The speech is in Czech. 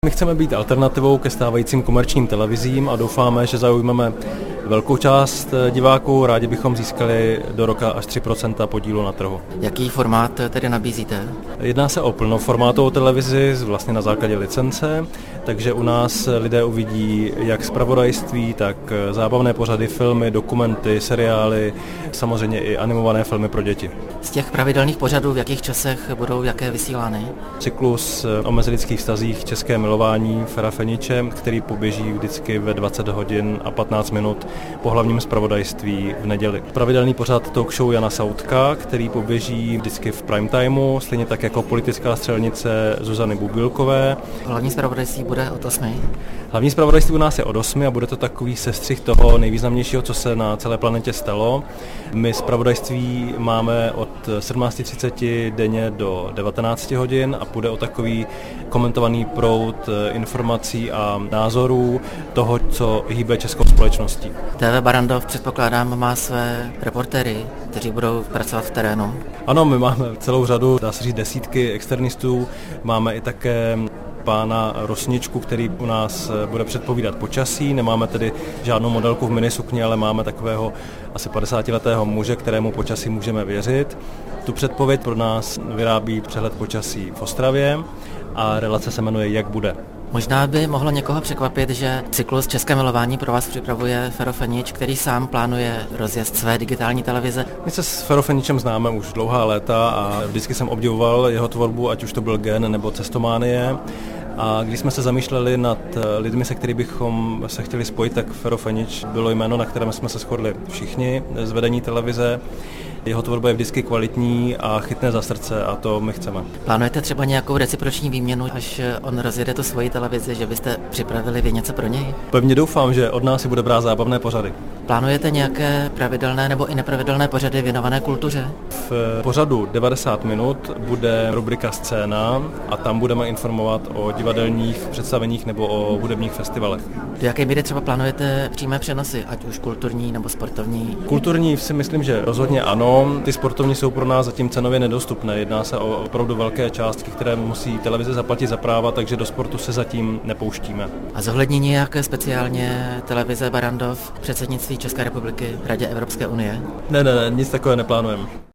My chceme být alternativou ke stávajícím komerčním televizím a doufáme, že zaujmeme velkou část diváků. Rádi bychom získali do roka až 3% podílu na trhu. Jaký formát tedy nabízíte? Jedná se o plnoformátovou televizi vlastně na základě licence, takže u nás lidé uvidí jak zpravodajství, tak zábavné pořady, filmy, dokumenty, seriály, samozřejmě i animované filmy pro děti. Z těch pravidelných pořadů v jakých časech budou jaké vysílány? Cyklus o mezilidských vztazích České milování Fera Feniče, který poběží vždycky ve 20 hodin a 15 minut po hlavním zpravodajství v neděli. Pravidelný pořad talk show Jana Sautka, který poběží vždycky v prime timeu, stejně tak jako politická střelnice Zuzany Bubilkové. Hlavní zpravodajství bude od 8. Hlavní zpravodajství u nás je od 8 a bude to takový sestřih toho nejvýznamnějšího, co se na celé planetě stalo. My zpravodajství máme od 17:30 denně do 19 hodin a půjde o takový komentovaný proud informací a názorů toho, co hýbe českou společností. TV Barrandov, předpokládám, má své reportéry, kteří budou pracovat v terénu. Ano, my máme celou řadu, dá se říct desítky externistů, máme i také pána Rosničku, který u nás bude předpovídat počasí. Nemáme tedy žádnou modelku v minisukni, ale máme takového asi 50letého muže, kterému počasí můžeme věřit. Tu předpověď pro nás vyrábí přehled počasí v Ostravě a relace se jmenuje Jak bude. Možná by mohlo někoho překvapit, že cyklus České milování pro vás připravuje Fero Fenič, který sám plánuje rozjezd své digitální televize. My se s Fero Feničem známe už dlouhá léta a vždycky jsem obdivoval jeho tvorbu, ať už to byl Gen nebo Cestománie. A když jsme se zamýšleli nad lidmi, se kterými bychom se chtěli spojit, tak Fero Fenič bylo jméno, na kterém jsme se shodli všichni z vedení televize. Jeho tvorba je vždycky kvalitní a chytne za srdce a to my chceme. Plánujete třeba nějakou reciproční výměnu, až on rozjede tu svoji televizi, že byste připravili vy něco pro něj? Pevně doufám, že od nás si bude brát zábavné pořady. Plánujete nějaké pravidelné nebo i nepravidelné pořady věnované kultuře? V pořadu 90 minut bude rubrika Scéna a tam budeme informovat o divadelních představeních nebo o hudebních festivalech. Do jaké míry třeba plánujete přímé přenosy, ať už kulturní nebo sportovní? Kulturní si myslím, že rozhodně ano. Ty sportovní jsou pro nás zatím cenově nedostupné. Jedná se o opravdu velké částky, které musí televize zaplatit za práva, takže do sportu se zatím nepouštíme. A zohlední nějaké speciálně televize Barrandov předsednictví České republiky Radě Evropské unie? Ne, nic takového neplánujeme.